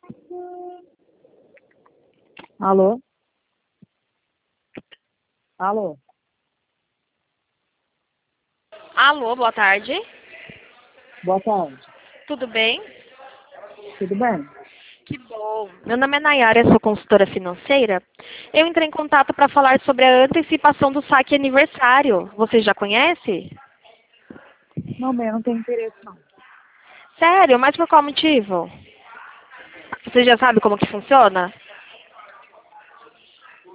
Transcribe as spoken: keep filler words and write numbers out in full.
Alô? Alô? Alô, boa tarde. Boa tarde. Tudo bem? Tudo bem? Que bom. Meu nome é Nayara, eu sou consultora financeira. Eu entrei em contato para falar sobre a antecipação do saque aniversário. Você já conhece? Não, bem, eu não tenho interesse, não. Sério? Mas por qual motivo? Você já sabe como que funciona?